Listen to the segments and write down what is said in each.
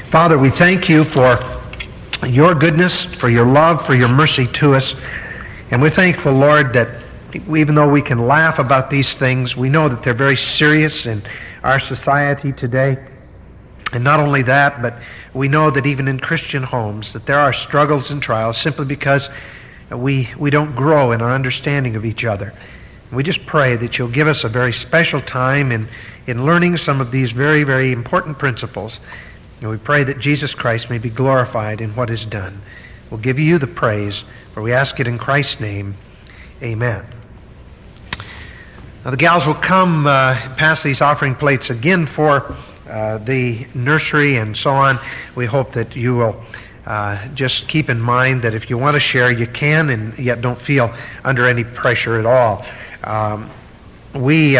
Father, we thank you for your goodness, for your love, for your mercy to us. And we're thankful, Lord, that even though we can laugh about these things, we know that they're very serious in our society today. And not only that, but we know that even in Christian homes, that there are struggles and trials simply because we don't grow in our understanding of each other. And we just pray that you'll give us a very special time in learning some of these very, very important principles. And we pray that Jesus Christ may be glorified in what is done. We'll give you the praise, for we ask it in Christ's name. Amen. Now the gals will come pass these offering plates again for the nursery and so on. We hope that you will just keep in mind that if you want to share, you can, and yet don't feel under any pressure at all. We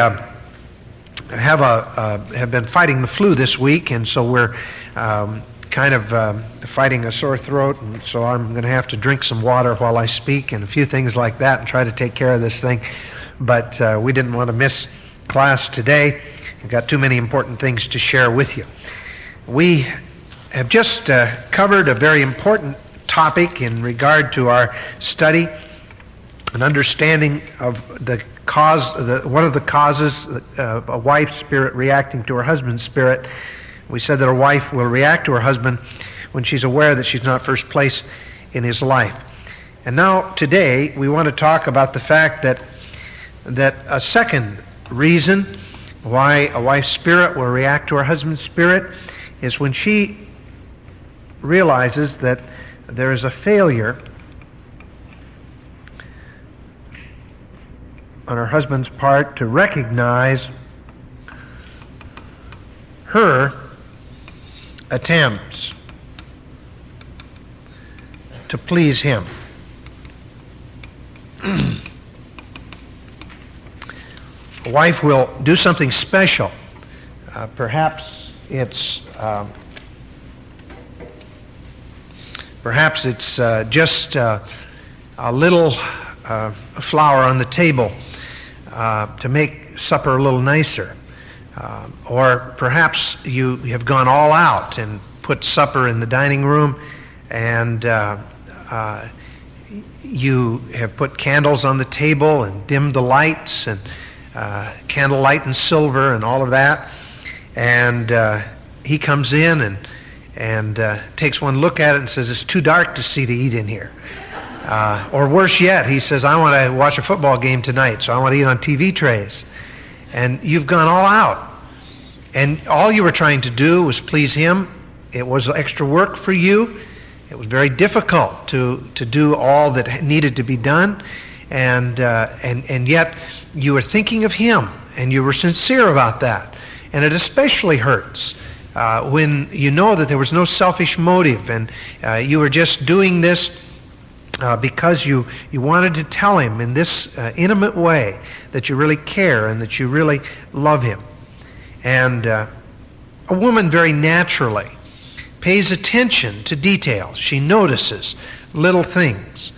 have been fighting the flu this week, and so we're kind of fighting a sore throat, and so I'm going to have to drink some water while I speak and a few things like that and try to take care of this thing. But we didn't want to miss class today. We've got too many important things to share with you. We have just covered a very important topic in regard to our study, an understanding of the cause, one of the causes of a wife's spirit reacting to her husband's spirit. We said that a wife will react to her husband when she's aware that she's not first place in his life. And now today we want to talk about the fact that a second reason why a wife's spirit will react to her husband's spirit is when she realizes that there is a failure on her husband's part to recognize her attempts to please him. A wife will do something special. Perhaps it's just a little flour on the table to make supper a little nicer. Or perhaps you have gone all out and put supper in the dining room, and you have put candles on the table and dimmed the lights and candlelight and silver and all of that. And he comes in and takes one look at it and says, "It's too dark to see to eat in here." Or worse yet, he says, "I want to watch a football game tonight, so I want to eat on TV trays." And you've gone all out. And all you were trying to do was please him. It was extra work for you. It was very difficult to do all that needed to be done. And yet you were thinking of him, and you were sincere about that. And it especially hurts when you know that there was no selfish motive, and you were just doing this because you wanted to tell him in this intimate way that you really care and that you really love him. And a woman very naturally pays attention to details. She notices little things.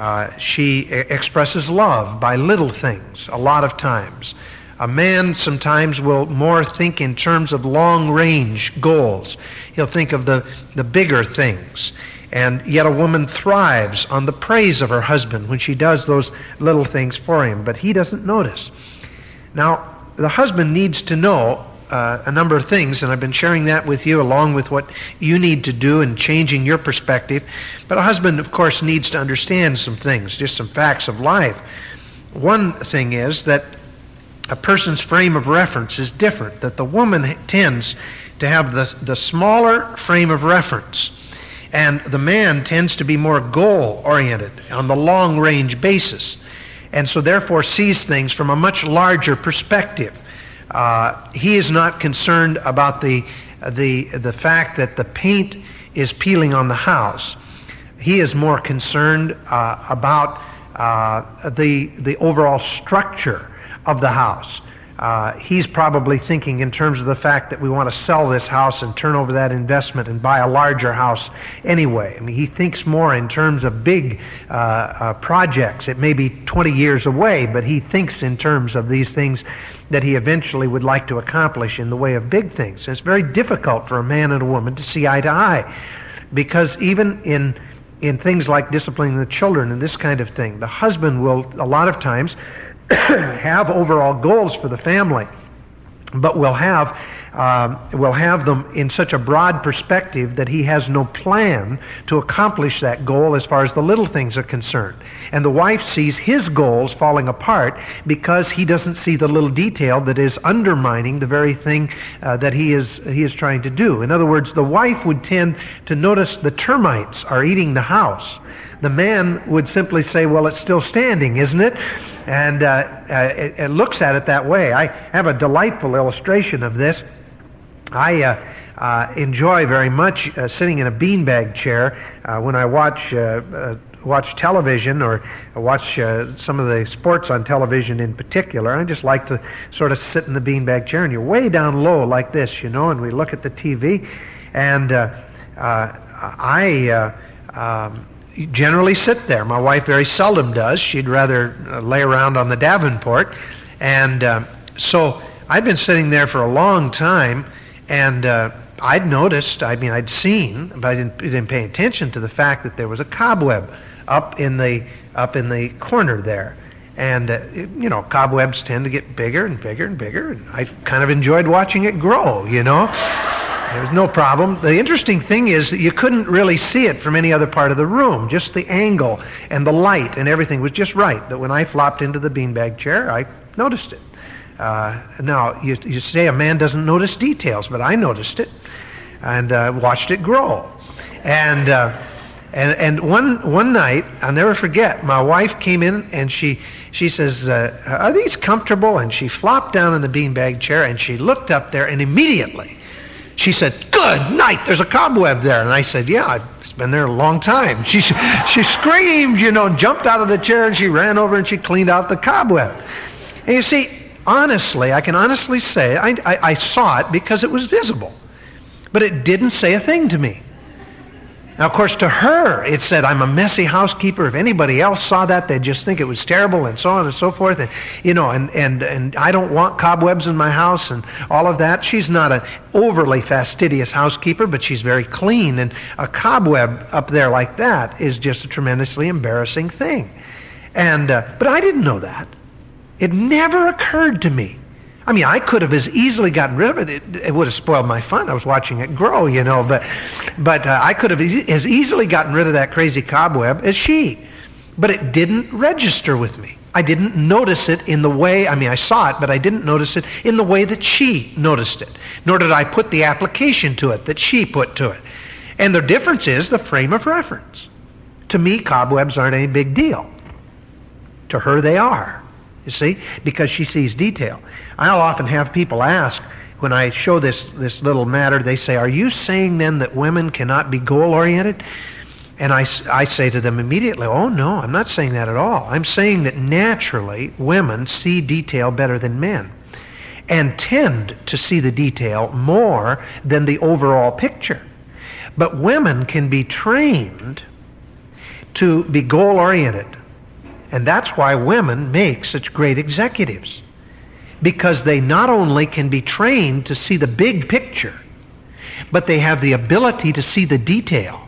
She expresses love by little things a lot of times. A man sometimes will more think in terms of long-range goals. He'll think of the bigger things. And yet a woman thrives on the praise of her husband when she does those little things for him, but he doesn't notice. Now, the husband needs to know a number of things, and I've been sharing that with you along with what you need to do in changing your perspective. But a husband, of course, needs to understand some things, just some facts of life. One thing is that a person's frame of reference is different, that the woman tends to have the smaller frame of reference, and the man tends to be more goal-oriented on the long-range basis, and so therefore sees things from a much larger perspective. He is not concerned about the fact that the paint is peeling on the house. He is more concerned about the overall structure of the house. he's probably thinking in terms of the fact that we want to sell this house and turn over that investment and buy a larger house anyway. I mean, he thinks more in terms of big projects. It may be 20 years away, but he thinks in terms of these things that he eventually would like to accomplish in the way of big things. And it's very difficult for a man and a woman to see eye to eye, because even in things like disciplining the children and this kind of thing, the husband will a lot of times have overall goals for the family, but will have them in such a broad perspective that he has no plan to accomplish that goal as far as the little things are concerned. And the wife sees his goals falling apart because he doesn't see the little detail that is undermining the very thing that he is trying to do. In other words, the wife would tend to notice the termites are eating the house. The man would simply say, well, it's still standing, isn't it? And it looks at it that way. I have a delightful illustration of this. I enjoy very much sitting in a beanbag chair when I watch television or watch some of the sports on television in particular. I just like to sort of sit in the beanbag chair, and you're way down low like this, and we look at the TV, and I generally sit there. My wife very seldom does. She'd rather lay around on the Davenport. And so I'd been sitting there for a long time, and I'd noticed, I'd seen, but I didn't pay attention to the fact that there was a cobweb up in the corner there. And, cobwebs tend to get bigger and bigger and bigger, and I kind of enjoyed watching it grow, There was no problem. The interesting thing is that you couldn't really see it from any other part of the room. Just the angle and the light and everything was just right. That when I flopped into the beanbag chair, I noticed it. Now, you say a man doesn't notice details, but I noticed it and watched it grow. And one night, I'll never forget, my wife came in and she says, are these comfortable? And she flopped down in the beanbag chair and she looked up there, and immediately she said, good night, there's a cobweb there. And I said, yeah, it's been there a long time. She screamed, jumped out of the chair, and she ran over and she cleaned out the cobweb. And you see, honestly, I can honestly say, I saw it because it was visible. But it didn't say a thing to me. Now, of course, to her, it said, I'm a messy housekeeper. If anybody else saw that, they'd just think it was terrible, and so on and so forth. And, and I don't want cobwebs in my house and all of that. She's not an overly fastidious housekeeper, but she's very clean. And a cobweb up there like that is just a tremendously embarrassing thing. And but I didn't know that. It never occurred to me. I could have as easily gotten rid of it. It would have spoiled my fun. I was watching it grow, But I could have as easily gotten rid of that crazy cobweb as she. But it didn't register with me. I didn't notice it in the way, I saw it, but I didn't notice it in the way that she noticed it. Nor did I put the application to it that she put to it. And the difference is the frame of reference. To me, cobwebs aren't any big deal. To her, they are. You see, because she sees detail. I'll often have people ask, when I show this little matter, they say, are you saying then that women cannot be goal-oriented? And I say to them immediately, oh no, I'm not saying that at all. I'm saying that naturally women see detail better than men and tend to see the detail more than the overall picture. But women can be trained to be goal-oriented. And that's why women make such great executives. Because they not only can be trained to see the big picture, but they have the ability to see the detail.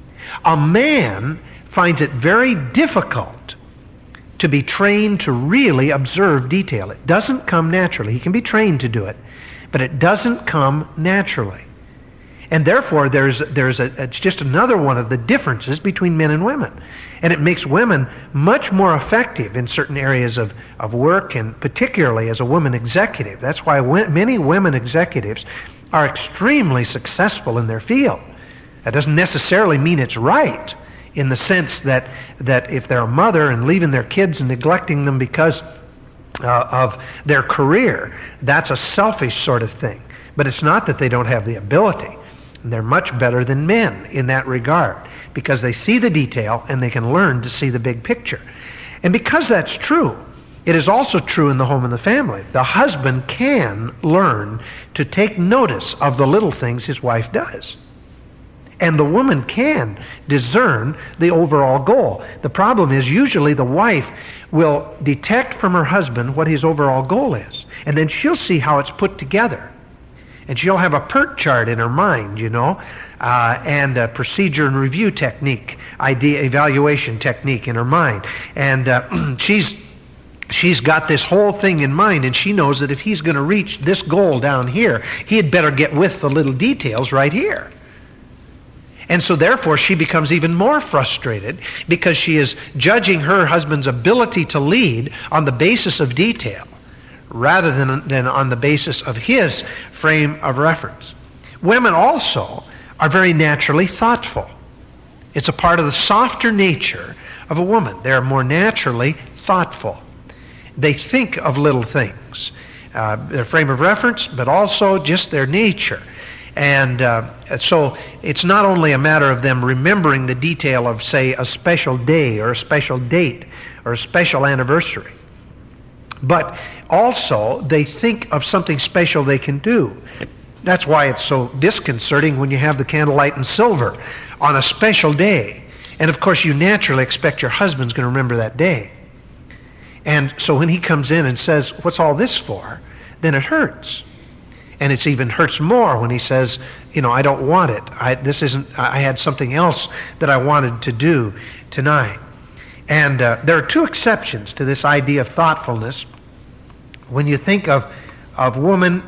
A man finds it very difficult to be trained to really observe detail. It doesn't come naturally. He can be trained to do it, but it doesn't come naturally. And therefore, it's just another one of the differences between men and women. And it makes women much more effective in certain areas of work, and particularly as a woman executive. That's why many women executives are extremely successful in their field. That doesn't necessarily mean it's right, in the sense that if they're a mother and leaving their kids and neglecting them because of their career, that's a selfish sort of thing. But it's not that they don't have the ability. They're much better than men in that regard, because they see the detail and they can learn to see the big picture. And because that's true, It is also true in the home and the family. The husband can learn to take notice of the little things his wife does. And the woman can discern the overall goal. The problem is usually the wife will detect from her husband what his overall goal is. And then she'll see how it's put together. And she'll have a PERT chart in her mind, and a procedure and review technique, idea evaluation technique in her mind. And she's got this whole thing in mind, and she knows that if he's going to reach this goal down here, he had better get with the little details right here. And so therefore she becomes even more frustrated because she is judging her husband's ability to lead on the basis of detail rather than on the basis of his frame of reference. Women also are very naturally thoughtful. It's a part of the softer nature of a woman. They're more naturally thoughtful. They think of little things, their frame of reference, but also just their nature. And so it's not only a matter of them remembering the detail of, say, a special day or a special date or a special anniversary, but also they think of something special they can do. That's why it's so disconcerting when you have the candlelight and silver on a special day. And of course you naturally expect your husband's going to remember that day. And so when he comes in and says, "What's all this for?" then it hurts. And it even hurts more when he says, "I don't want it. I had something else that I wanted to do tonight." And there are two exceptions to this idea of thoughtfulness. When you think of women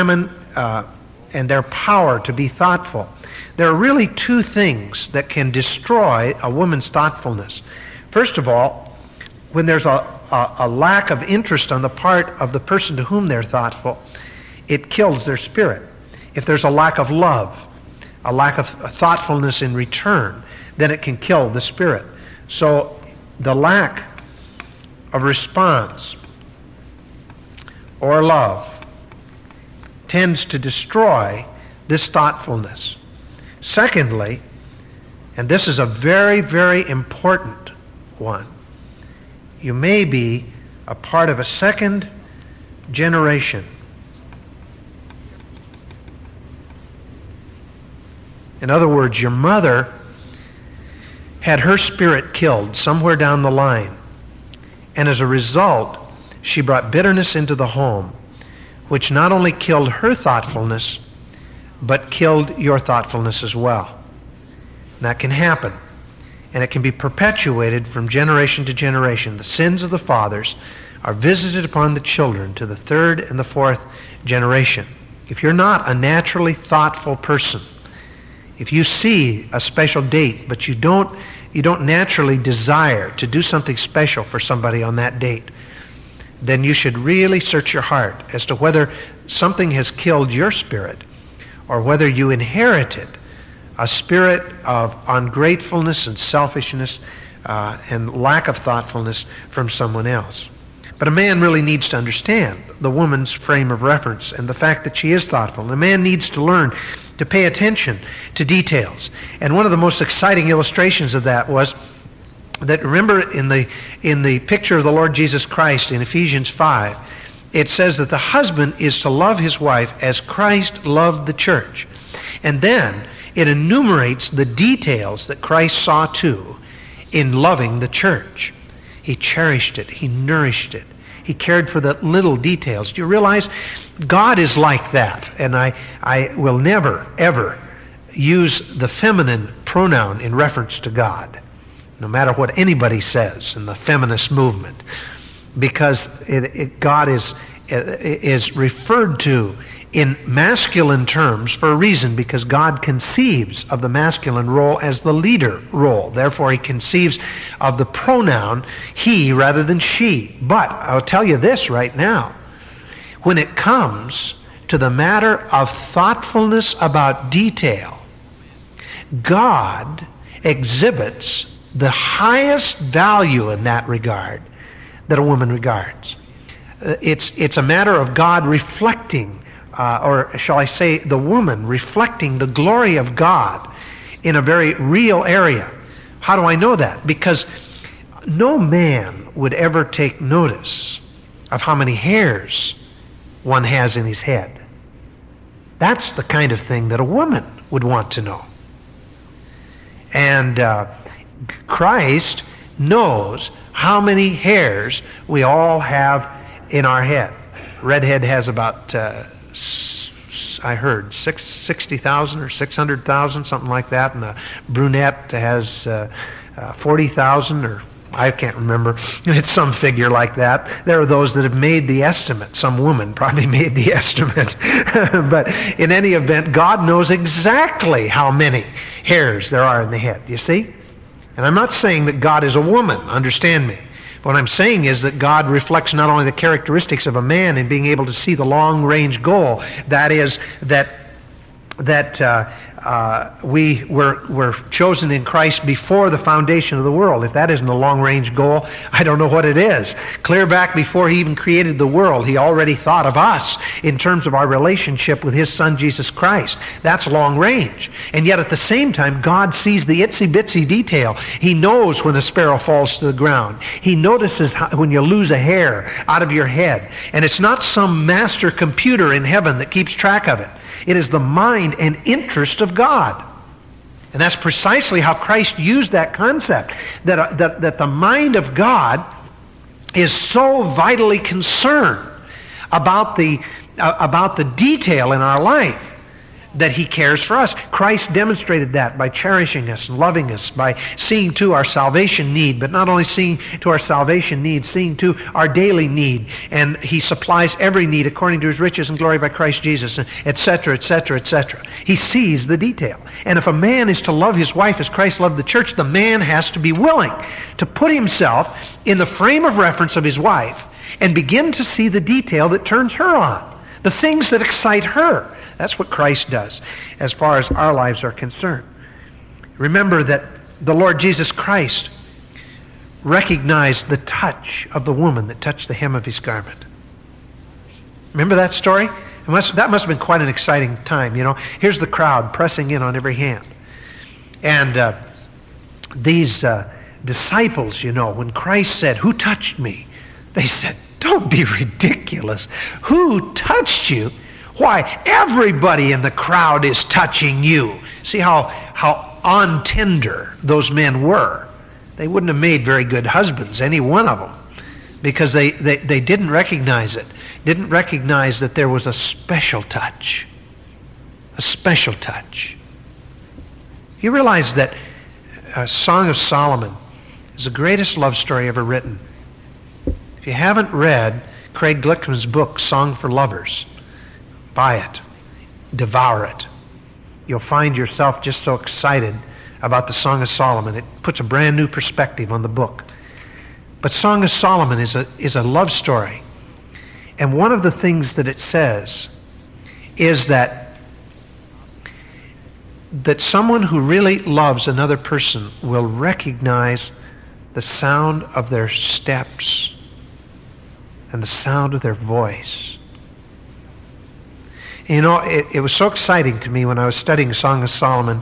and their power to be thoughtful, there are really two things that can destroy a woman's thoughtfulness. First of all, when there's a lack of interest on the part of the person to whom they're thoughtful, it kills their spirit. If there's a lack of love, a lack of thoughtfulness in return, then it can kill the spirit. So the lack of response or love tends to destroy this thoughtfulness. Secondly, and this is a very, very important one, you may be a part of a second generation. In other words, your mother had her spirit killed somewhere down the line. And as a result, she brought bitterness into the home, which not only killed her thoughtfulness, but killed your thoughtfulness as well. And that can happen. And it can be perpetuated from generation to generation. The sins of the fathers are visited upon the children to the third and the fourth generation. If you're not a naturally thoughtful person, if you see a special date, but you don't naturally desire to do something special for somebody on that date, then you should really search your heart as to whether something has killed your spirit or whether you inherited a spirit of ungratefulness and selfishness and lack of thoughtfulness from someone else. But a man really needs to understand the woman's frame of reference and the fact that she is thoughtful. And a man needs to learn to pay attention to details. And one of the most exciting illustrations of that was that, remember in the picture of the Lord Jesus Christ in Ephesians 5, it says that the husband is to love his wife as Christ loved the church. And then it enumerates the details that Christ saw to in loving the church. He cherished it. He nourished it. He cared for the little details. Do you realize God is like that? And I will never, ever use the feminine pronoun in reference to God, no matter what anybody says in the feminist movement, because God is referred to in masculine terms for a reason, because God conceives of the masculine role as the leader role. Therefore, he conceives of the pronoun he rather than she. But I'll tell you this right now. When it comes to the matter of thoughtfulness about detail, God exhibits the highest value in that regard that a woman regards. It's a matter of God reflecting, or shall I say, the woman reflecting the glory of God in a very real area. How do I know that? Because no man would ever take notice of how many hairs one has in his head. That's the kind of thing that a woman would want to know. And Christ knows how many hairs we all have in our head. Redhead has about, I heard, 60,000 or 600,000, something like that. And the brunette has 40,000, or I can't remember. It's some figure like that. There are those that have made the estimate. Some woman probably made the estimate. But in any event, God knows exactly how many hairs there are in the head. You see? And I'm not saying that God is a woman. Understand me. What I'm saying is that God reflects not only the characteristics of a man in being able to see the long-range goal, that is, that we were chosen in Christ before the foundation of the world. If that isn't a long-range goal, I don't know what it is. Clear back before He even created the world, He already thought of us in terms of our relationship with His Son, Jesus Christ. That's long-range. And yet at the same time, God sees the itsy-bitsy detail. He knows when a sparrow falls to the ground. He notices when you lose a hair out of your head. And it's not some master computer in heaven that keeps track of it. It is the mind and interest of God. And that's precisely how Christ used that concept, that the mind of God is so vitally concerned about the detail in our life that He cares for us. Christ demonstrated that by cherishing us and loving us, by seeing to our salvation need, but not only seeing to our salvation need, seeing to our daily need. And He supplies every need according to His riches and glory by Christ Jesus, etc., etc., etc. He sees the detail. And if a man is to love his wife as Christ loved the church, the man has to be willing to put himself in the frame of reference of his wife and begin to see the detail that turns her on, the things that excite her. That's what Christ does as far as our lives are concerned. Remember that the Lord Jesus Christ recognized the touch of the woman that touched the hem of His garment. Remember that story? That must have been quite an exciting time. You know, here's the crowd pressing in on every hand. And these disciples, you know, when Christ said, "Who touched me?" They said, "Don't be ridiculous. Who touched you?" Why, everybody in the crowd is touching you. See how on tender those men were. They wouldn't have made very good husbands, any one of them, because they didn't recognize it. Didn't recognize that there was a special touch. A special touch. You realize that Song of Solomon is the greatest love story ever written. If you haven't read Craig Glickman's book, Song for Lovers, buy it. Devour it. You'll find yourself just so excited about the Song of Solomon. It puts a brand new perspective on the book. But Song of Solomon is a love story. And one of the things that it says is that someone who really loves another person will recognize the sound of their steps and the sound of their voice. You know, it was so exciting to me when I was studying Song of Solomon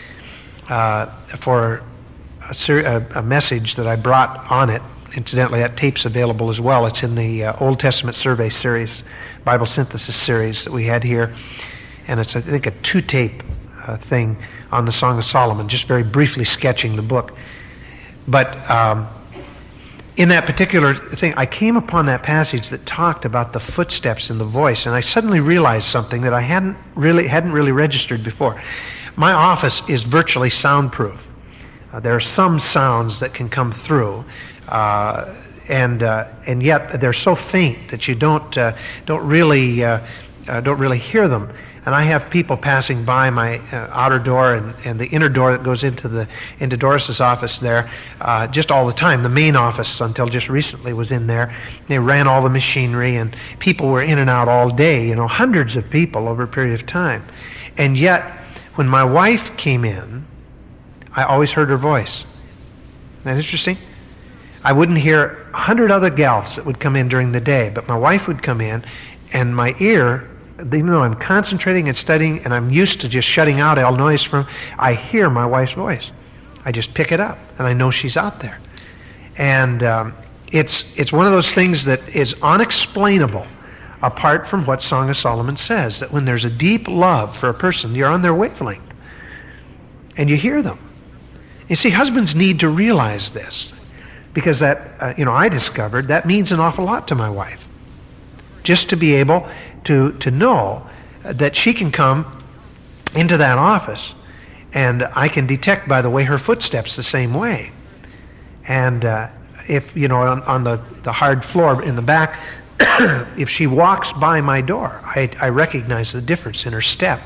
for a message that I brought on it. Incidentally, that tape's available as well. It's in the Old Testament Survey series, Bible Synthesis series that we had here. And it's, I think, a 2-tape thing on the Song of Solomon, just very briefly sketching the book. But in that particular thing, I came upon that passage that talked about the footsteps and the voice, and I suddenly realized something that I hadn't really registered before. My office is virtually soundproof. There are some sounds that can come through, and yet they're so faint that you don't really hear them. And I have people passing by my outer door and the inner door that goes into Doris's office there just all the time. The main office, until just recently, was in there. They ran all the machinery, and people were in and out all day, you know, hundreds of people over a period of time. And yet, when my wife came in, I always heard her voice. Isn't that interesting? I wouldn't hear 100 other gals that would come in during the day, but my wife would come in, and my ear, even though I'm concentrating and studying and I'm used to just shutting out all noise from, I hear my wife's voice. I just pick it up and I know she's out there. And It's one of those things that is unexplainable apart from what Song of Solomon says, that when there's a deep love for a person, you're on their wavelength. And you hear them. You see, husbands need to realize this, because that, I discovered that means an awful lot to my wife. Just to be able to know that she can come into that office and I can detect by the way her footsteps the same way. And if, on the hard floor in the back, if she walks by my door, I recognize the difference in her step.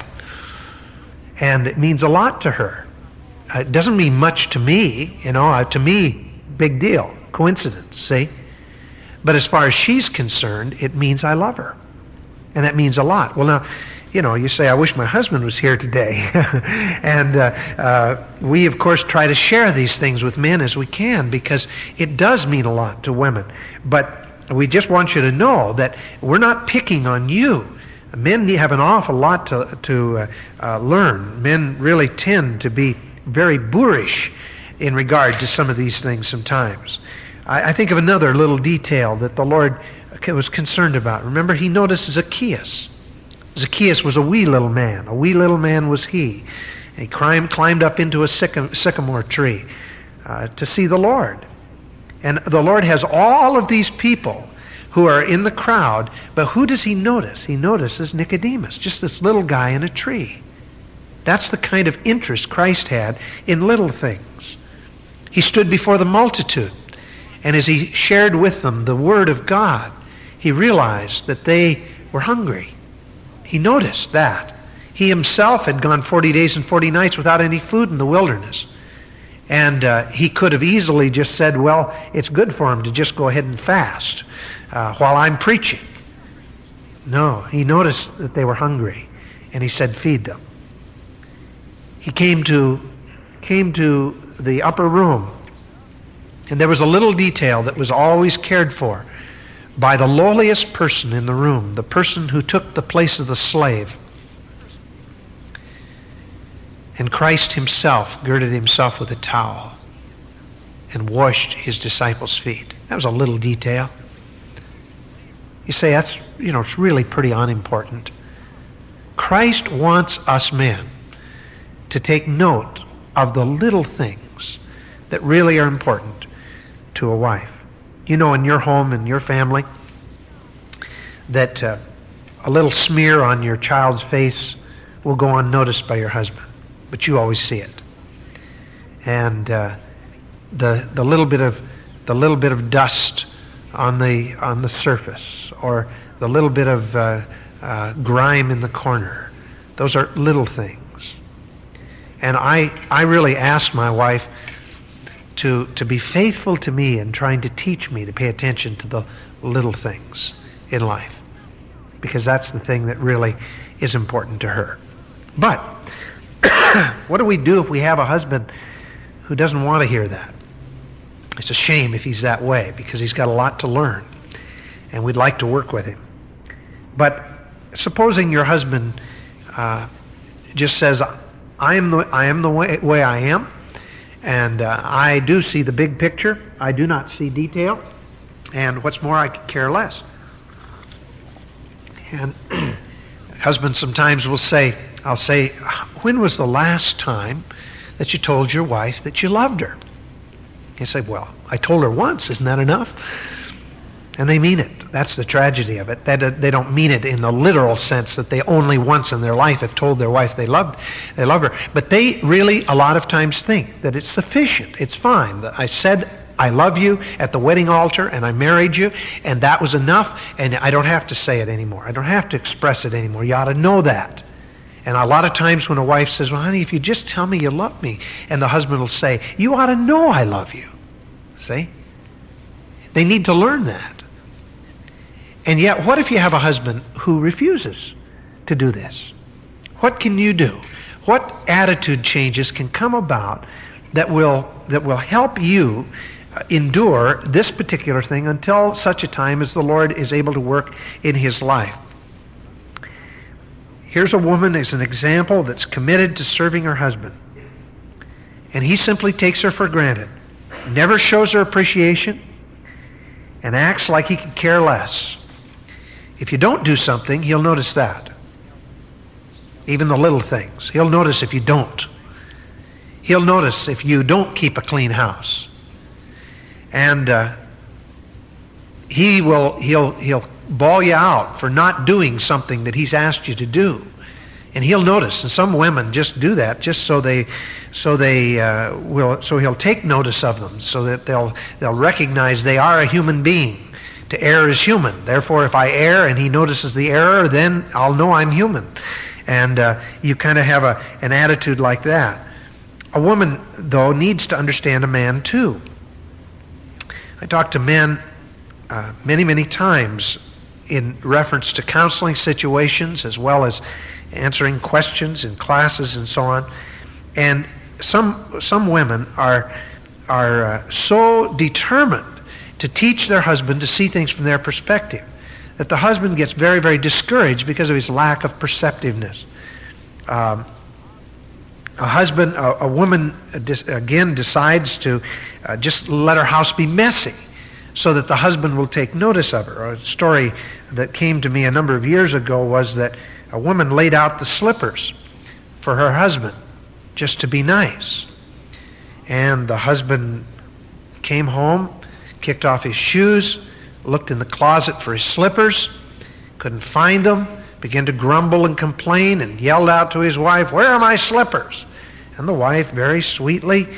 And it means a lot to her. It doesn't mean much to me, to me, big deal, coincidence, see? But as far as she's concerned, it means I love her. And that means a lot. Well, now, you say, I wish my husband was here today. And we, of course, try to share these things with men as we can, because it does mean a lot to women. But we just want you to know that we're not picking on you. Men have an awful lot to learn. Men really tend to be very boorish in regard to some of these things sometimes. I think of another little detail that the Lord was concerned about. Remember, he noticed Zacchaeus. Zacchaeus was a wee little man. A wee little man was he. He climbed up into a sycamore tree to see the Lord. And the Lord has all of these people who are in the crowd, but who does he notice? He notices Nicodemus, just this little guy in a tree. That's the kind of interest Christ had in little things. He stood before the multitude, and as he shared with them the Word of God, he realized that they were hungry. He noticed that. He himself had gone 40 days and 40 nights without any food in the wilderness. And he could have easily just said, well, it's good for him to just go ahead and fast while I'm preaching. No, he noticed that they were hungry, and he said, feed them. He came to the upper room, and there was a little detail that was always cared for by the lowliest person in the room, the person who took the place of the slave. And Christ himself girded himself with a towel and washed his disciples' feet. That was a little detail. You say, that's, it's really pretty unimportant. Christ wants us men to take note of the little things that really are important to a wife. In your home and your family, that a little smear on your child's face will go unnoticed by your husband, but you always see it. And the little bit of dust on the surface, or the little bit of grime in the corner, those are little things. And I really ask my wife to be faithful to me in trying to teach me to pay attention to the little things in life, because that's the thing that really is important to her. But what do we do if we have a husband who doesn't want to hear that? It's a shame if he's that way, because he's got a lot to learn, and we'd like to work with him. But supposing your husband just says, I am the way I am, and I do see the big picture. I do not see detail. And what's more, I could care less. And husbands sometimes will say, I'll say, when was the last time that you told your wife that you loved her? You say, well, I told her once. Isn't that enough? And they mean it. That's the tragedy of it. They don't mean it in the literal sense that they only once in their life have told their wife they love her. But they really a lot of times think that it's sufficient. It's fine. I said I love you at the wedding altar, and I married you, and that was enough, and I don't have to say it anymore. I don't have to express it anymore. You ought to know that. And a lot of times when a wife says, well, honey, if you just tell me you love me, and the husband will say, you ought to know I love you. See? They need to learn that. And yet, what if you have a husband who refuses to do this? What can you do? What attitude changes can come about that will help you endure this particular thing until such a time as the Lord is able to work in his life? Here's a woman as an example that's committed to serving her husband. And he simply takes her for granted. Never shows her appreciation. and acts like he could care less. If you don't do something, he'll notice that. Even the little things. He'll notice if you don't. He'll notice if you don't keep a clean house. And he'll bawl you out for not doing something that he's asked you to do. And he'll notice, and some women just do that just so he'll take notice of them, so that they'll recognize they are a human being. To err is human. Therefore, if I err and he notices the error, then I'll know I'm human. And you kind of have an attitude like that. A woman, though, needs to understand a man too. I talk to men many, many times in reference to counseling situations, as well as answering questions in classes and so on. And some women are so determined to teach their husband to see things from their perspective that the husband gets very, very discouraged because of his lack of perceptiveness. A woman again decides to just let her house be messy so that the husband will take notice of her. A story that came to me a number of years ago was that a woman laid out the slippers for her husband just to be nice. And the husband came home, kicked off his shoes, looked in the closet for his slippers, couldn't find them, began to grumble and complain, and yelled out to his wife, "Where are my slippers?" And the wife very sweetly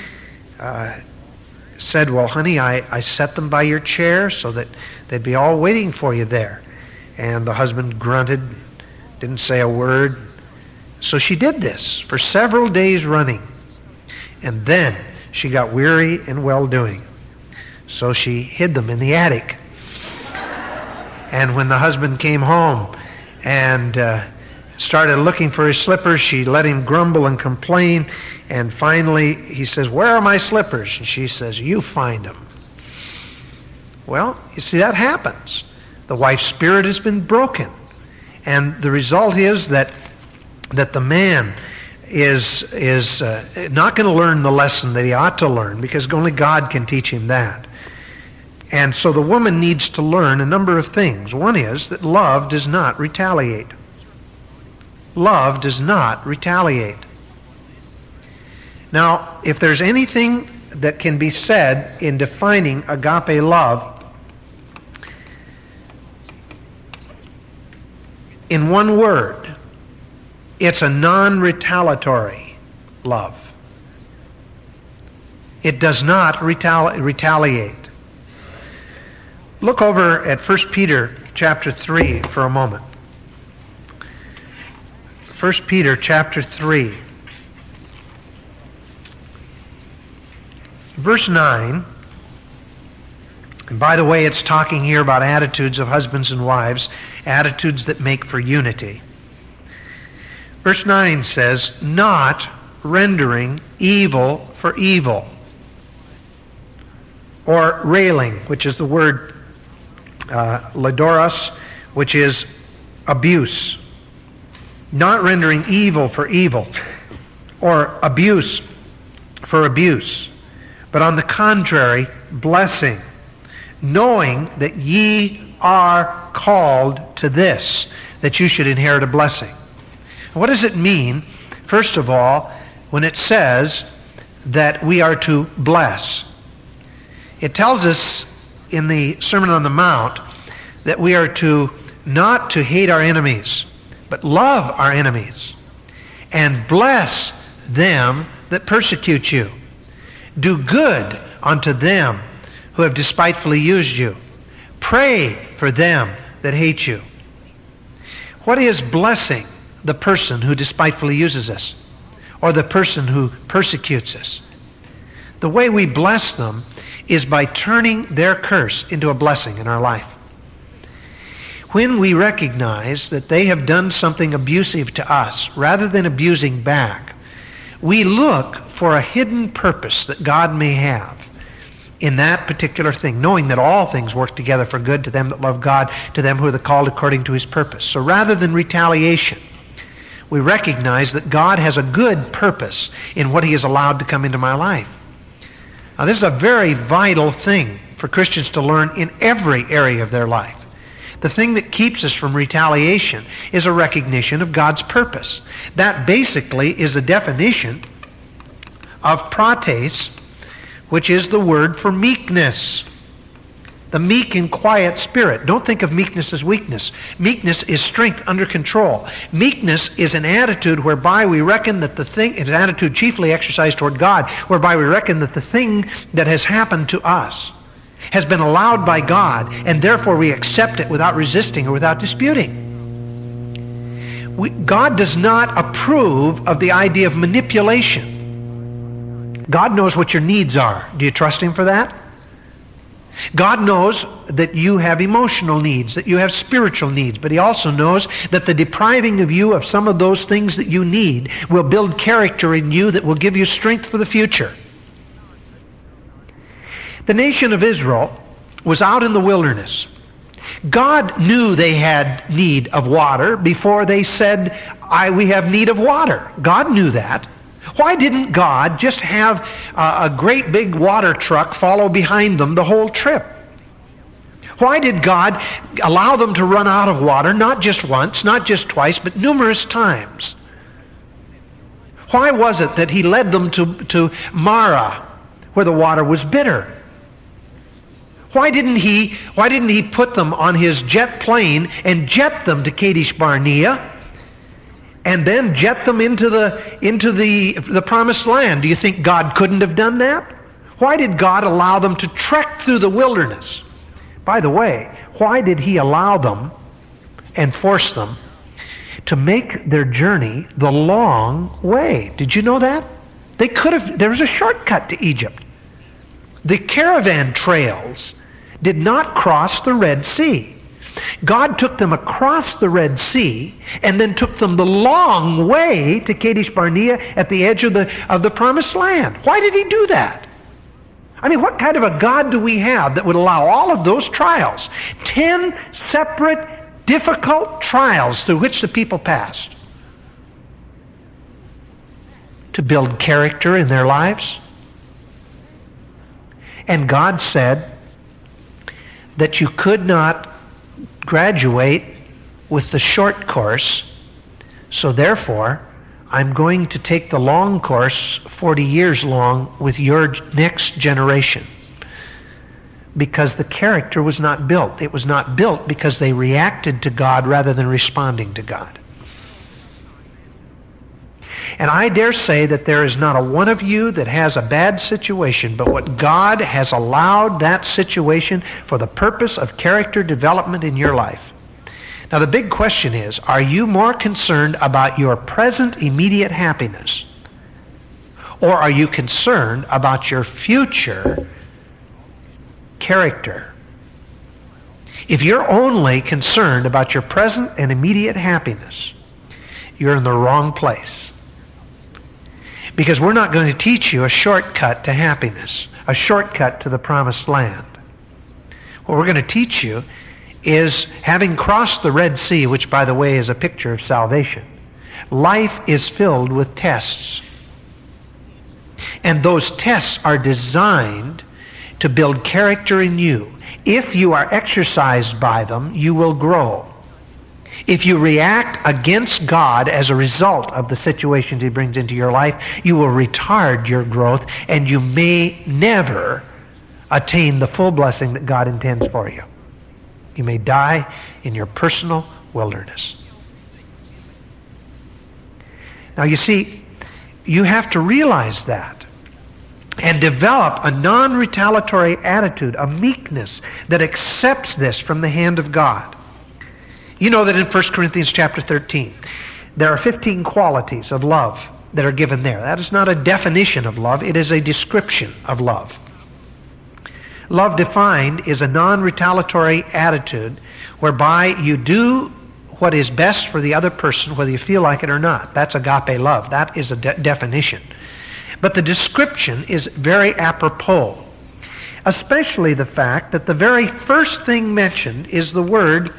said, "Well, honey, I set them by your chair so that they'd be all waiting for you there." And the husband grunted, didn't say a word. So she did this for several days running. And then she got weary and well-doing. So she hid them in the attic. And when the husband came home and started looking for his slippers, she let him grumble and complain. And finally he says, "Where are my slippers?" And she says, "You find them." Well, you see, that happens. The wife's spirit has been broken. And the result is that the man is not going to learn the lesson that he ought to learn, because only God can teach him that. And so the woman needs to learn a number of things. One is that love does not retaliate. Love does not retaliate. Now, if there's anything that can be said in defining agape love, in one word, it's a non-retaliatory love. It does not retaliate. Look over at 1 Peter chapter 3 for a moment. 1 Peter chapter 3. Verse 9. And by the way, it's talking here about attitudes of husbands and wives, attitudes that make for unity. Verse 9 says, "Not rendering evil for evil," or railing, which is the word ladoros, which is abuse. Not rendering evil for evil, or abuse for abuse, but on the contrary, blessing, knowing that ye are called to this, that you should inherit a blessing. What does it mean, first of all, when it says that we are to bless? It tells us in the Sermon on the Mount that we are to not to hate our enemies, but love our enemies, and bless them that persecute you. Do good unto them who have despitefully used you. Pray for them that hate you. What is blessing the person who despitefully uses us, or the person who persecutes us? The way we bless them is by turning their curse into a blessing in our life. When we recognize that they have done something abusive to us, rather than abusing back, we look for a hidden purpose that God may have in that particular thing, knowing that all things work together for good to them that love God, to them who are the called according to His purpose. So rather than retaliation, we recognize that God has a good purpose in what He has allowed to come into my life. Now, this is a very vital thing for Christians to learn in every area of their life. The thing that keeps us from retaliation is a recognition of God's purpose. That basically is the definition of prates, which is the word for meekness. The meek and quiet spirit. Don't think of meekness as weakness. Meekness is strength under control. Meekness is an attitude whereby we reckon that the thing, it's an attitude chiefly exercised toward God, whereby we reckon that the thing that has happened to us has been allowed by God, and therefore we accept it without resisting or without disputing. God does not approve of the idea of manipulation. God knows what your needs are. Do you trust Him for that? God knows that you have emotional needs, that you have spiritual needs, but He also knows that the depriving of you of some of those things that you need will build character in you that will give you strength for the future. The nation of Israel was out in the wilderness. God knew they had need of water before they said, we have need of water. God knew that. Why didn't God just have a great big water truck follow behind them the whole trip? Why did God allow them to run out of water, not just once, not just twice, but numerous times? Why was it that He led them to Marah, where the water was bitter? Why didn't He put them on His jet plane and jet them to Kadesh Barnea and then jet them into the promised land? Do you think God couldn't have done that? Why did God allow them to trek through the wilderness? By the way, why did He allow them and force them to make their journey the long way? Did you know that? They could have, there was a shortcut to Egypt. The caravan trails did not cross the Red Sea. God took them across the Red Sea and then took them the long way to Kadesh Barnea at the edge of the promised land. Why did He do that? I mean, what kind of a God do we have that would allow all of those trials? 10 separate, difficult trials through which the people passed to build character in their lives. And God said that you could not graduate with the short course, so therefore I'm going to take the long course, 40 years long, with your next generation. Because the character was not built. It was not built because they reacted to God rather than responding to God. And I dare say that there is not a one of you that has a bad situation, but what God has allowed that situation for the purpose of character development in your life. Now the big question is, are you more concerned about your present immediate happiness, or are you concerned about your future character? If you're only concerned about your present and immediate happiness, you're in the wrong place. Because we're not going to teach you a shortcut to happiness, a shortcut to the promised land. What we're going to teach you is, having crossed the Red Sea, which by the way is a picture of salvation, life is filled with tests. And those tests are designed to build character in you. If you are exercised by them, you will grow. If you react against God as a result of the situations He brings into your life, you will retard your growth, and you may never attain the full blessing that God intends for you. You may die in your personal wilderness. Now you see, you have to realize that and develop a non-retaliatory attitude, a meekness that accepts this from the hand of God. You know that in 1 Corinthians chapter 13, there are 15 qualities of love that are given there. That is not a definition of love, it is a description of love. Love defined is a non-retaliatory attitude whereby you do what is best for the other person, whether you feel like it or not. That's agape love. That is a definition. But the description is very apropos, especially the fact that the very first thing mentioned is the word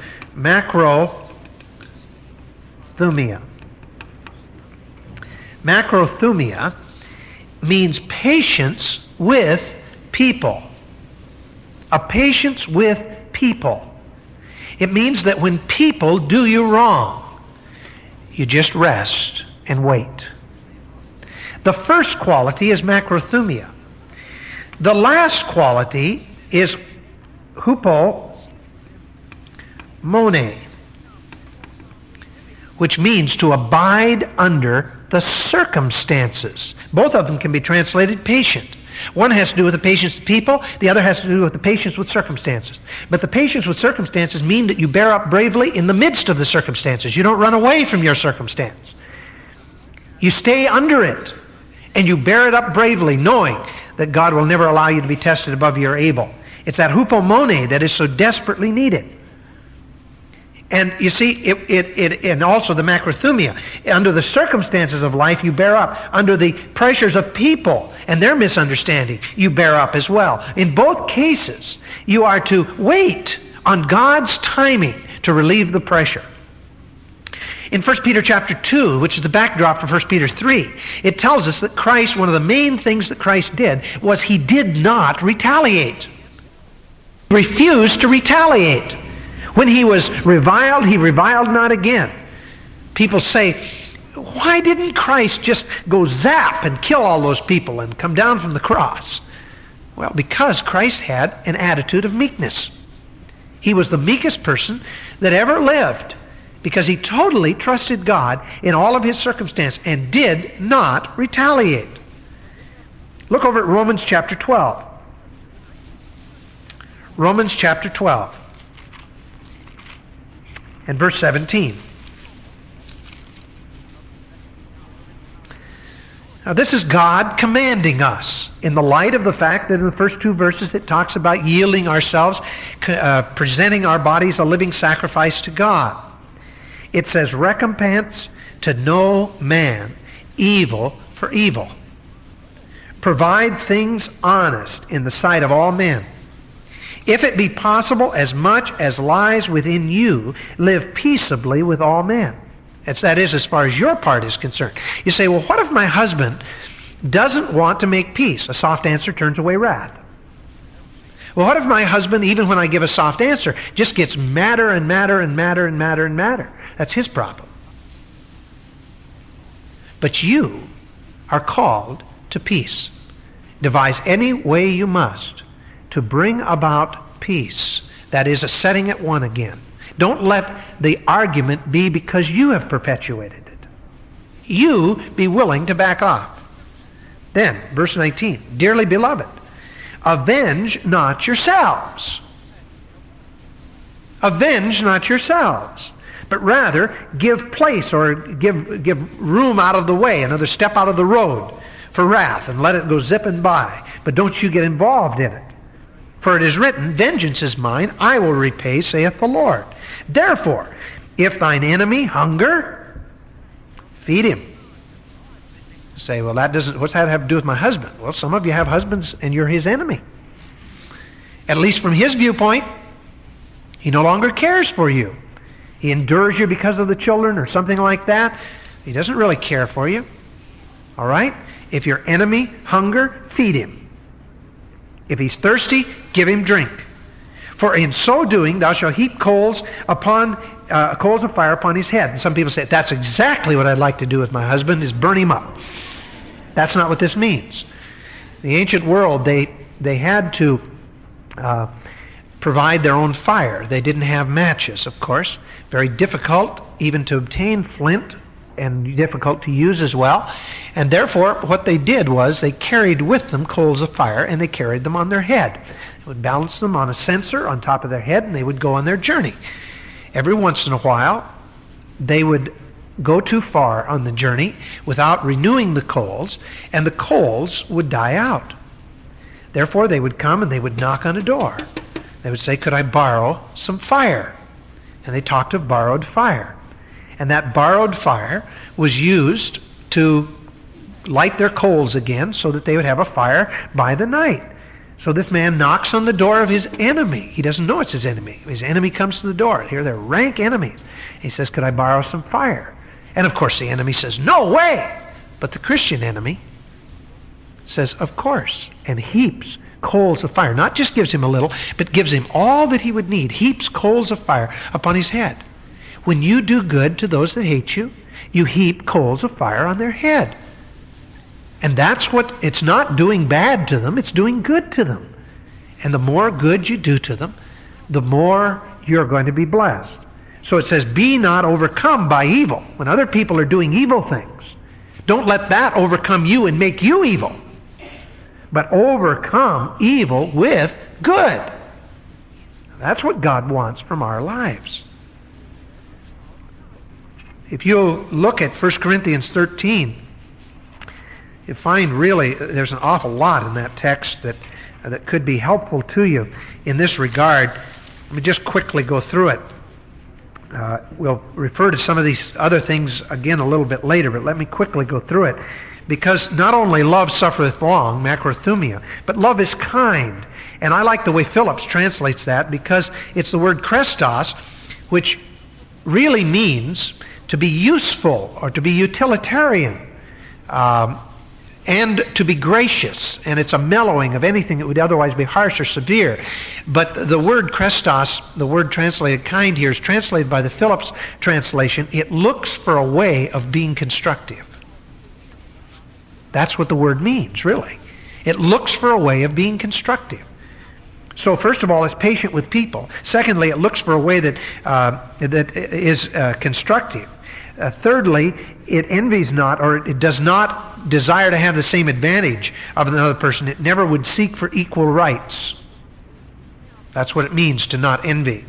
macrothumia. Macrothumia means patience with people. A patience with people. It means that when people do you wrong, you just rest and wait. The first quality is macrothumia. The last quality is hupomone, which means to abide under the circumstances. Both of them can be translated patient. One has to do with the patience of people, the other has to do with the patience with circumstances. But the patience with circumstances mean that you bear up bravely in the midst of the circumstances. You don't run away from your circumstance. You stay under it, and you bear it up bravely, knowing that God will never allow you to be tested above your able. It's that hupomone that is so desperately needed. And you see, and also the macrothumia. Under the circumstances of life, you bear up. Under the pressures of people and their misunderstanding, you bear up as well. In both cases, you are to wait on God's timing to relieve the pressure. In 1 Peter chapter 2, which is the backdrop for 1 Peter 3, it tells us that Christ, one of the main things that Christ did was he did not retaliate. He refused to retaliate. When he was reviled, he reviled not again. People say, why didn't Christ just go zap and kill all those people and come down from the cross? Well, because Christ had an attitude of meekness. He was the meekest person that ever lived because he totally trusted God in all of his circumstances and did not retaliate. Look over at Romans chapter 12. Romans chapter 12. And verse 17. Now this is God commanding us in the light of the fact that in the first two verses it talks about yielding ourselves, presenting our bodies a living sacrifice to God. It says, recompense to no man evil for evil. Provide things honest in the sight of all men. If it be possible, as much as lies within you, live peaceably with all men. That is, as far as your part is concerned. You say, well, what if my husband doesn't want to make peace? A soft answer turns away wrath. Well, what if my husband, even when I give a soft answer, just gets madder and madder and madder and madder and madder? That's his problem. But you are called to peace. Devise any way you must to bring about peace. That is, a setting at one again. Don't let the argument be because you have perpetuated it. You be willing to back off. Then, verse 19, dearly beloved, avenge not yourselves. Avenge not yourselves, but rather give place or give room out of the way, another step out of the road for wrath, and let it go zipping by. But don't you get involved in it. For it is written, vengeance is mine, I will repay, saith the Lord. Therefore, if thine enemy hunger, feed him. You say, well, what's that have to do with my husband? Well, some of you have husbands and you're his enemy. At least from his viewpoint, he no longer cares for you. He endures you because of the children or something like that. He doesn't really care for you. All right? If your enemy hunger, feed him. If he's thirsty, give him drink. For in so doing, thou shalt heap coals of fire upon his head. And some people say, that's exactly what I'd like to do with my husband, is burn him up. That's not what this means. In the ancient world, they had to provide their own fire. They didn't have matches, of course. Very difficult even to obtain flint, and difficult to use as well. And therefore, what they did was they carried with them coals of fire, and they carried them on their head. They would balance them on a censer on top of their head, and they would go on their journey. Every once in a while, they would go too far on the journey without renewing the coals, and the coals would die out. Therefore, they would come and they would knock on a door. They would say, could I borrow some fire? And they talked of borrowed fire. And that borrowed fire was used to light their coals again so that they would have a fire by the night. So this man knocks on the door of his enemy. He doesn't know it's his enemy. His enemy comes to the door. Here they're rank enemies. He says, could I borrow some fire? And of course the enemy says, no way! But the Christian enemy says, of course, and heaps coals of fire. Not just gives him a little, but gives him all that he would need. Heaps coals of fire upon his head. When you do good to those that hate you, you heap coals of fire on their head. And that's what, it's not doing bad to them, it's doing good to them. And the more good you do to them, the more you're going to be blessed. So it says, be not overcome by evil. When other people are doing evil things, don't let that overcome you and make you evil. But overcome evil with good. That's what God wants from our lives. If you look at 1 Corinthians 13, you find really there's an awful lot in that text that could be helpful to you in this regard. Let me just quickly go through it. We'll refer to some of these other things again a little bit later, but let me quickly go through it. Because not only love suffereth long, macrothumia, but love is kind. And I like the way Phillips translates that because it's the word krestos, which really means to be useful or to be utilitarian and to be gracious. And it's a mellowing of anything that would otherwise be harsh or severe. But the word krestos, the word translated kind here, is translated by the Phillips translation. It looks for a way of being constructive. That's what the word means, really. It looks for a way of being constructive. So first of all, it's patient with people. Secondly, it looks for a way that is constructive. Thirdly, it envies not, or it does not desire to have the same advantage of another person. It never would seek for equal rights. That's what it means to not envy.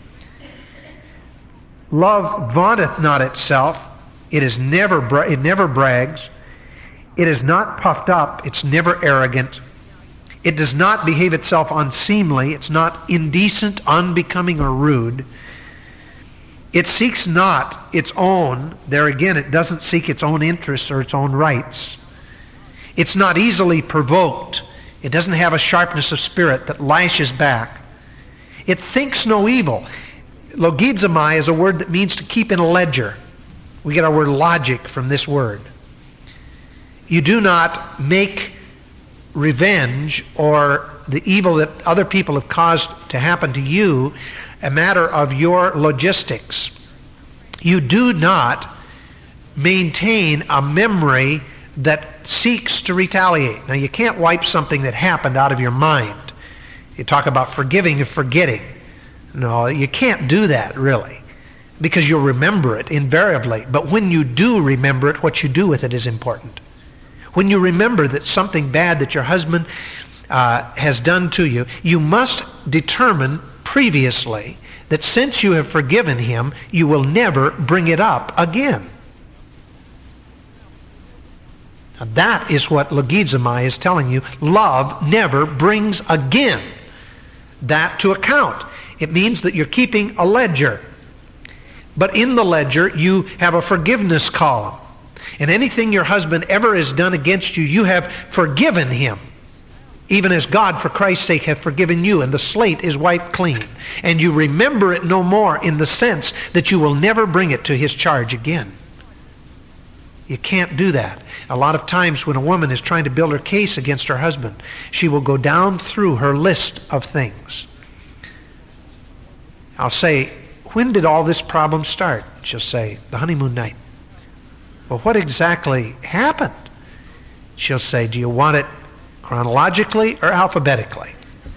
Love vaunteth not itself. It never brags. It is not puffed up. It's never arrogant. It does not behave itself unseemly. It's not indecent, unbecoming, or rude. It seeks not its own. There again, it doesn't seek its own interests or its own rights. It's not easily provoked. It doesn't have a sharpness of spirit that lashes back. It thinks no evil. Logizomai is a word that means to keep in a ledger. We get our word logic from this word. You do not make revenge or the evil that other people have caused to happen to you a matter of your logistics. You do not maintain a memory that seeks to retaliate. Now, you can't wipe something that happened out of your mind. You talk about forgiving and forgetting. No, you can't do that, really, because you'll remember it invariably. But when you do remember it, what you do with it is important. When you remember that something bad that your husband has done to you, you must determine previously that since you have forgiven him, you will never bring it up again. Now, that is what logizomai is telling you. Love never brings again that to account. It means that you're keeping a ledger. But in the ledger, you have a forgiveness column. And anything your husband ever has done against you, you have forgiven him. Even as God, for Christ's sake, hath forgiven you, and the slate is wiped clean. And you remember it no more in the sense that you will never bring it to his charge again. You can't do that. A lot of times when a woman is trying to build her case against her husband, she will go down through her list of things. I'll say, when did all this problem start? She'll say, the honeymoon night. Well, what exactly happened? She'll say, do you want it chronologically or alphabetically?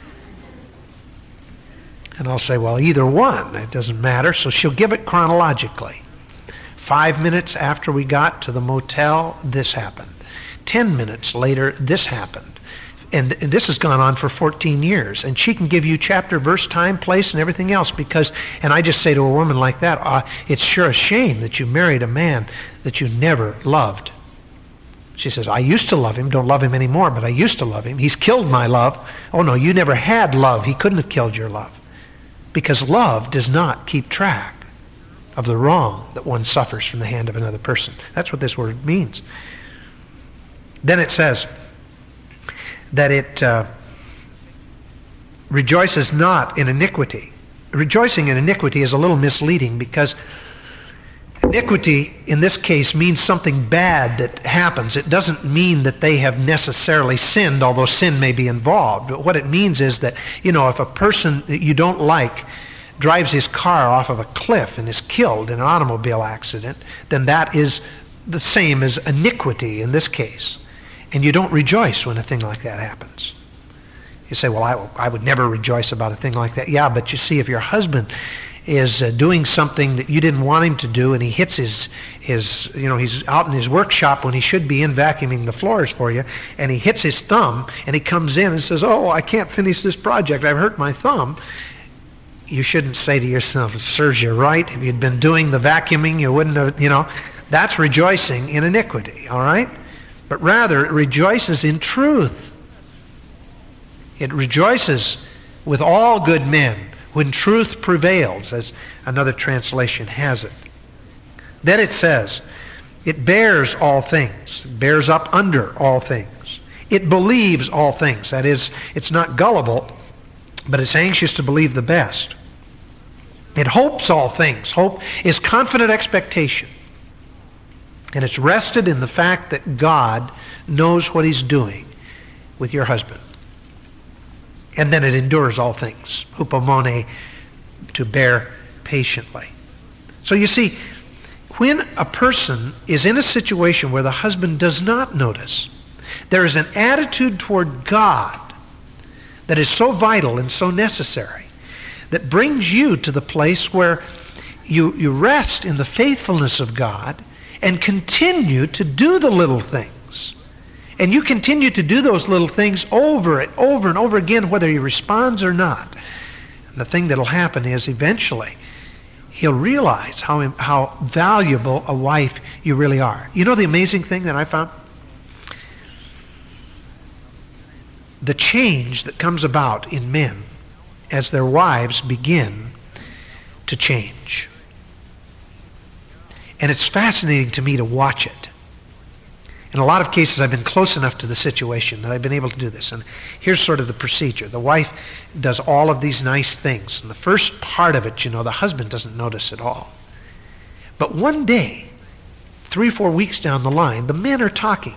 And I'll say, well, either one. It doesn't matter. So she'll give it chronologically. 5 minutes after we got to the motel, this happened. 10 minutes later, this happened. And this has gone on for 14 years. And she can give you chapter, verse, time, place, and everything else because, and I just say to a woman like that, it's sure a shame that you married a man that you never loved. She says, I used to love him, don't love him anymore, but I used to love him. He's killed my love. Oh no, you never had love. He couldn't have killed your love. Because love does not keep track of the wrong that one suffers from the hand of another person. That's what this word means. Then it says that it rejoices not in iniquity. Rejoicing in iniquity is a little misleading because Iniquity, in this case, means something bad that happens. It doesn't mean that they have necessarily sinned, although sin may be involved. But what it means is that, if a person that you don't like drives his car off of a cliff and is killed in an automobile accident, then that is the same as iniquity in this case. And you don't rejoice when a thing like that happens. You say, well, I would never rejoice about a thing like that. Yeah, but you see, if your husband is doing something that you didn't want him to do, and he hits his he's out in his workshop when he should be in vacuuming the floors for you, and he hits his thumb, and he comes in and says, oh, I can't finish this project, I've hurt my thumb. You shouldn't say to yourself, it serves you right. If you'd been doing the vacuuming, you wouldn't have, that's rejoicing in iniquity, all right? But rather, it rejoices in truth. It rejoices with all good men when truth prevails, as another translation has it. Then it says, it bears all things, it bears up under all things. It believes all things. That is, it's not gullible, but it's anxious to believe the best. It hopes all things. Hope is confident expectation. And it's rested in the fact that God knows what He's doing with your husband. And then it endures all things. Hupomone, to bear patiently. So you see, when a person is in a situation where the husband does not notice, there is an attitude toward God that is so vital and so necessary that brings you to the place where you rest in the faithfulness of God and continue to do the little things. And you continue to do those little things over and over again, whether he responds or not. And the thing that'll happen is eventually he'll realize how valuable a wife you really are. You know the amazing thing that I found? The change that comes about in men as their wives begin to change. And it's fascinating to me to watch it. In a lot of cases, I've been close enough to the situation that I've been able to do this. And here's sort of the procedure. The wife does all of these nice things. And the first part of it, the husband doesn't notice at all. But one day, 3 or 4 weeks down the line, the men are talking.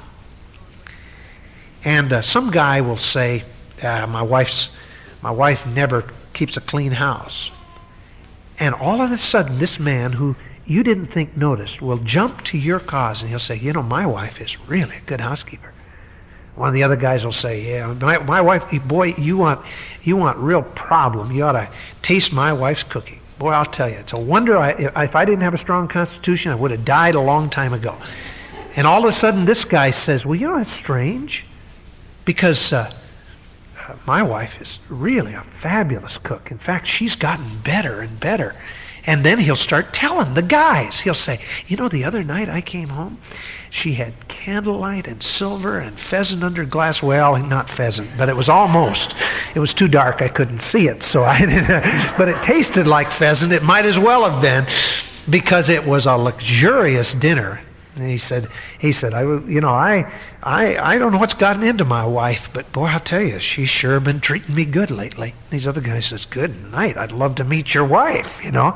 And some guy will say, my wife never keeps a clean house. And all of a sudden, this man who you didn't think noticed will jump to your cause, and he'll say, my wife is really a good housekeeper. One of the other guys will say, yeah, my wife, boy, you want real problem. You ought to taste my wife's cooking. Boy, I'll tell you, it's a wonder if I didn't have a strong constitution, I would have died a long time ago. And all of a sudden, this guy says, well, that's strange, because my wife is really a fabulous cook. In fact, she's gotten better and better. And then he'll start telling the guys. He'll say, the other night I came home, she had candlelight and silver and pheasant under glass. Well, not pheasant, but it was almost. It was too dark, I couldn't see it, so I didn't. But it tasted like pheasant. It might as well have been, because it was a luxurious dinner. And he said, I don't know what's gotten into my wife, but boy, I'll tell you, she's sure been treating me good lately. These other guys says, good night, I'd love to meet your wife,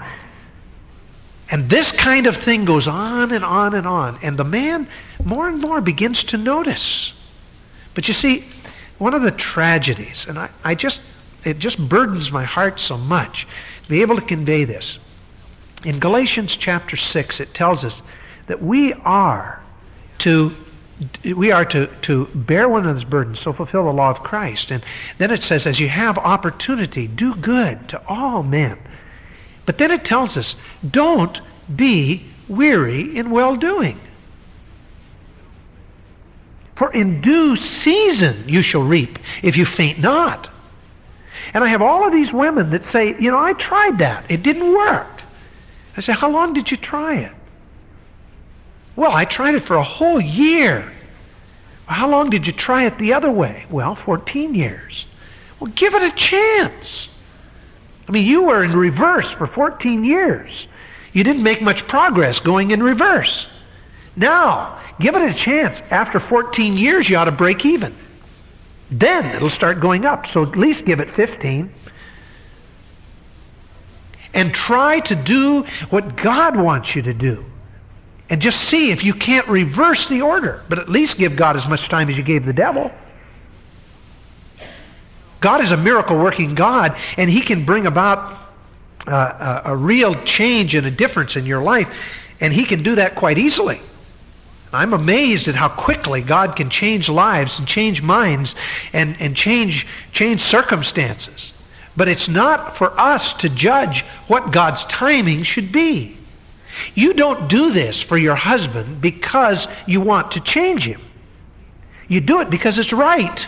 And this kind of thing goes on and on and on. And the man more and more begins to notice. But you see, one of the tragedies, and it just burdens my heart so much to be able to convey this. In Galatians chapter 6, it tells us that we are to bear one another's burdens, so fulfill the law of Christ. And then it says, as you have opportunity, do good to all men. But then it tells us, don't be weary in well-doing. For in due season you shall reap, if you faint not. And I have all of these women that say, I tried that. It didn't work. I say, how long did you try it? Well, I tried it for a whole year. How long did you try it the other way? Well, 14 years. Well, give it a chance. You were in reverse for 14 years. You didn't make much progress going in reverse. Now, give it a chance. After 14 years, you ought to break even. Then it'll start going up. So at least give it 15. And try to do what God wants you to do. and just see if you can't reverse the order, but at least give God as much time as you gave the devil. God is a miracle-working God, and He can bring about a real change and a difference in your life, and He can do that quite easily. I'm amazed at how quickly God can change lives and change minds and change circumstances. But it's not for us to judge what God's timing should be. You don't do this for your husband because you want to change him. You do it because it's right.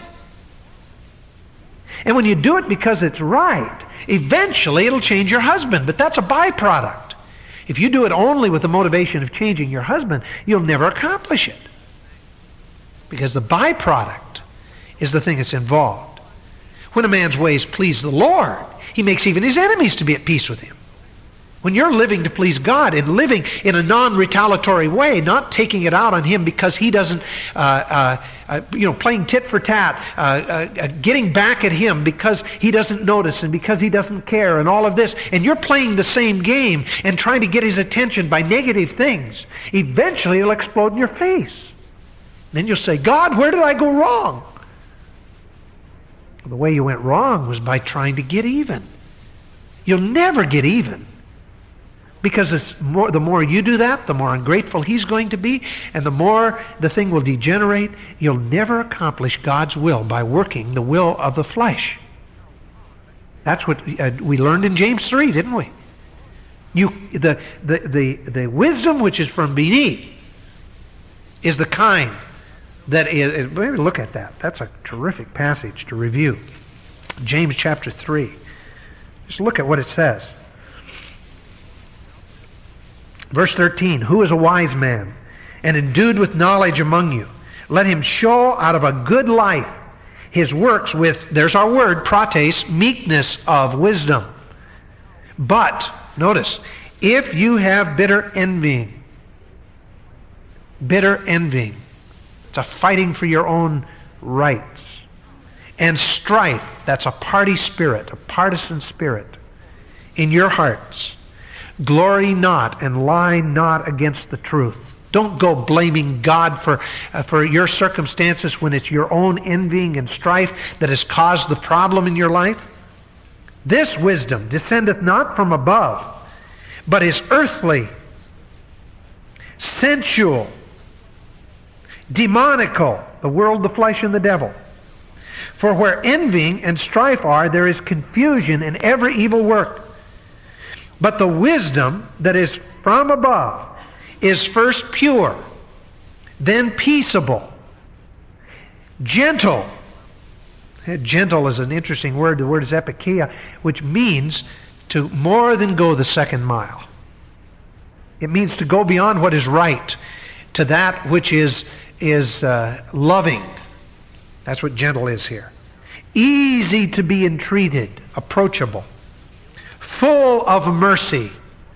And when you do it because it's right, eventually it'll change your husband, but that's a byproduct. If you do it only with the motivation of changing your husband, you'll never accomplish it. Because the byproduct is the thing that's involved. When a man's ways please the Lord, he makes even his enemies to be at peace with him. When you're living to please God and living in a non-retaliatory way, not taking it out on Him because He doesn't, playing tit for tat, getting back at Him because He doesn't notice and because He doesn't care and all of this, and you're playing the same game and trying to get His attention by negative things, eventually it'll explode in your face. Then you'll say, God, where did I go wrong? Well, the way you went wrong was by trying to get even. You'll never get even. Because the more you do that, the more ungrateful he's going to be, and the more the thing will degenerate. You'll never accomplish God's will by working the will of the flesh. That's what we learned in James 3, didn't we? The wisdom which is from beneath is the kind that is... Maybe look at that. That's a terrific passage to review. James chapter 3. Just look at what it says. Verse 13, who is a wise man and endued with knowledge among you? Let him show out of a good life his works with, there's our word, prates, meekness of wisdom. But, notice, if you have bitter envying, it's a fighting for your own rights, and strife, that's a party spirit, a partisan spirit, in your hearts, glory not and lie not against the truth. Don't go blaming God for your circumstances when it's your own envying and strife that has caused the problem in your life. This wisdom descendeth not from above, but is earthly, sensual, demonical, the world, the flesh, and the devil. For where envying and strife are, there is confusion in every evil work. But the wisdom that is from above is first pure, then peaceable, gentle. Gentle is an interesting word. The word is epikeia, which means to more than go the second mile. It means to go beyond what is right to that which is loving. That's what gentle is here. Easy to be entreated, approachable. Full of mercy,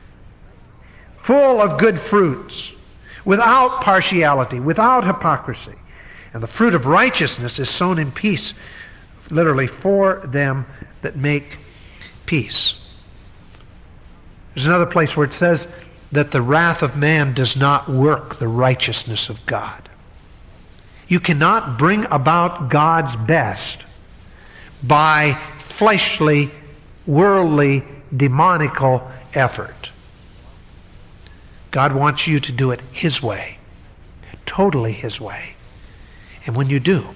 full of good fruits, without partiality, without hypocrisy. And the fruit of righteousness is sown in peace, literally for them that make peace. There's another place where it says that the wrath of man does not work the righteousness of God. You cannot bring about God's best by fleshly, worldly, demonical effort. God wants you to do it His way, totally His way. And when you do,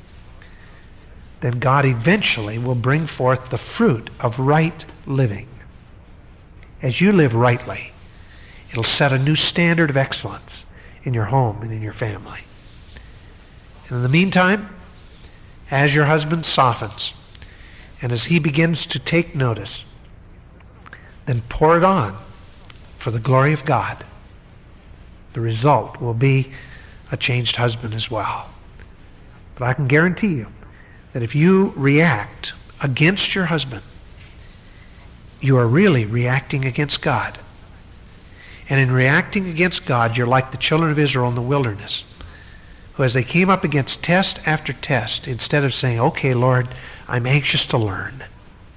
then God eventually will bring forth the fruit of right living. As you live rightly, it'll set a new standard of excellence in your home and in your family. And in the meantime, as your husband softens, and as he begins to take notice, then pour it on for the glory of God. The result will be a changed husband as well. But I can guarantee you that if you react against your husband, you are really reacting against God. And in reacting against God, you're like the children of Israel in the wilderness, who as they came up against test after test, instead of saying, okay, Lord, I'm anxious to learn,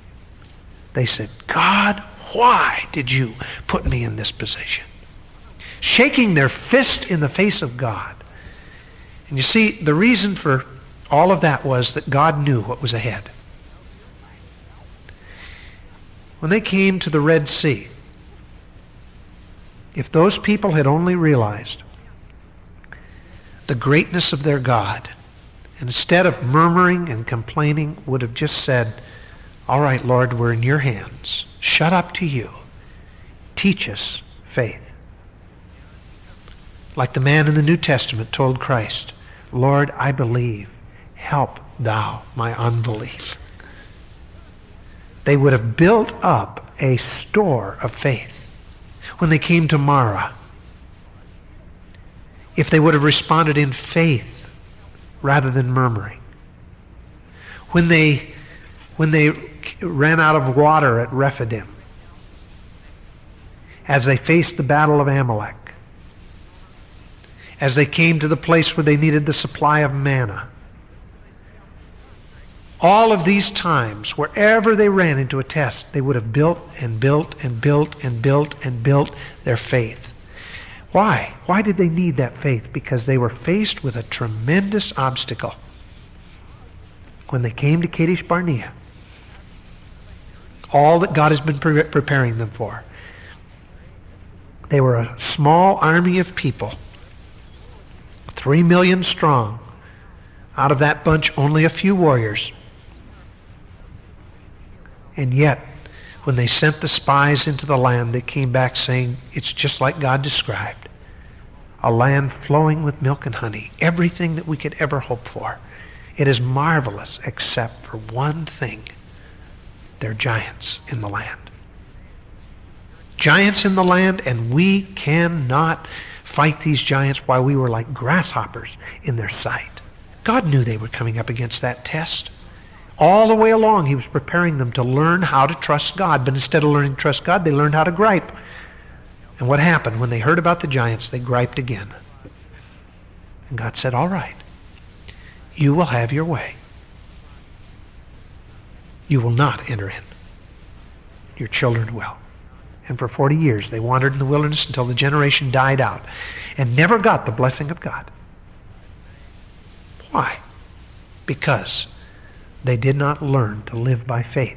they said, God, why did you put me in this position? shaking their fist in the face of God. And you see, the reason for all of that was that God knew what was ahead. When they came to the Red Sea, if those people had only realized the greatness of their God, and instead of murmuring and complaining, would have just said, all right, Lord, we're in your hands. Shut up to you. Teach us faith. Like the man in the New Testament told Christ, Lord, I believe. Help thou my unbelief. They would have built up a store of faith when they came to Marah. If they would have responded in faith rather than murmuring. When they ran out of water at Rephidim, as they faced the battle of Amalek, as they came to the place where they needed the supply of manna. All of these times, wherever they ran into a test, they would have built and built and built and built and built their faith. Why? Why did they need that faith? Because they were faced with a tremendous obstacle. When they came to Kadesh Barnea, all that God has been preparing them for, they were a small army of people, 3 million strong. Out of that bunch, only a few warriors. And yet, when they sent the spies into the land, they came back saying, it's just like God described. A land flowing with milk and honey. Everything that we could ever hope for. It is marvelous except for one thing. There are giants in the land. Giants in the land, and we cannot fight these giants while we were like grasshoppers in their sight. God knew they were coming up against that test. All the way along, he was preparing them to learn how to trust God. But instead of learning to trust God, they learned how to gripe. And what happened? When they heard about the giants, they griped again. And God said, all right, you will have your way. You will not enter in. Your children will. And for 40 years, they wandered in the wilderness until the generation died out and never got the blessing of God. Why? Because they did not learn to live by faith.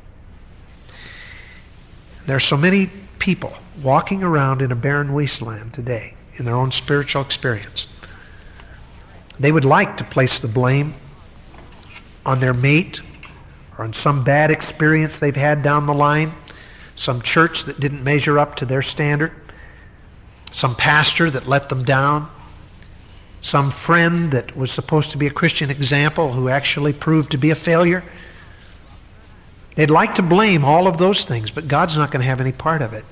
There are so many people walking around in a barren wasteland today in their own spiritual experience. They would like to place the blame on their mate or on some bad experience they've had down the line, some church that didn't measure up to their standard, some pastor that let them down, some friend that was supposed to be a Christian example who actually proved to be a failure. They'd like to blame all of those things, but God's not going to have any part of it.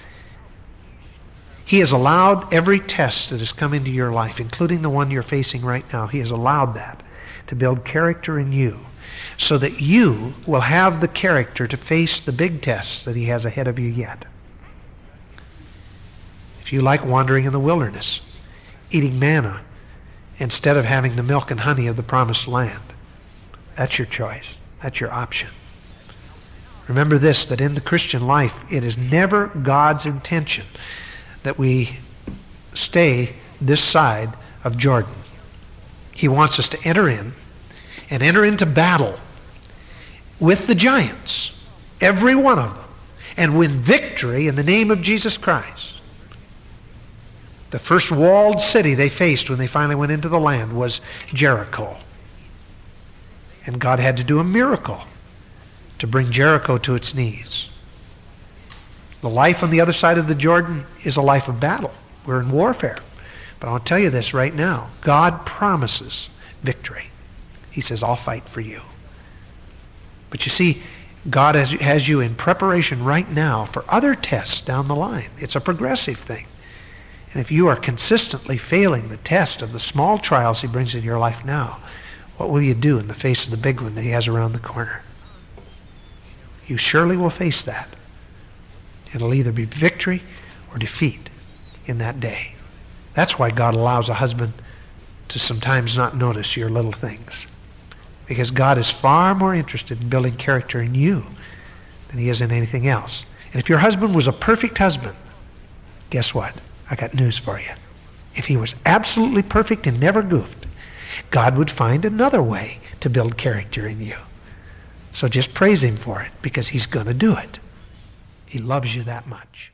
He has allowed every test that has come into your life, including the one you're facing right now, He has allowed that to build character in you so that you will have the character to face the big tests that He has ahead of you yet. If you like wandering in the wilderness, eating manna, instead of having the milk and honey of the promised land, that's your choice. That's your option. Remember this, that in the Christian life, it is never God's intention that we stay this side of Jordan. He wants us to enter in and enter into battle with the giants, every one of them, and win victory in the name of Jesus Christ. The first walled city they faced when they finally went into the land was Jericho. And God had to do a miracle to bring Jericho to its knees. The life on the other side of the Jordan is a life of battle. We're in warfare. But I'll tell you this right now. God promises victory. He says, I'll fight for you. But you see, God has you in preparation right now for other tests down the line. It's a progressive thing. And if you are consistently failing the test of the small trials He brings into your life now, what will you do in the face of the big one that He has around the corner? You surely will face that. It'll either be victory or defeat in that day. That's why God allows a husband to sometimes not notice your little things. Because God is far more interested in building character in you than He is in anything else. And if your husband was a perfect husband, guess what? I got news for you. If he was absolutely perfect and never goofed, God would find another way to build character in you. So just praise him for it, because he's going to do it. He loves you that much.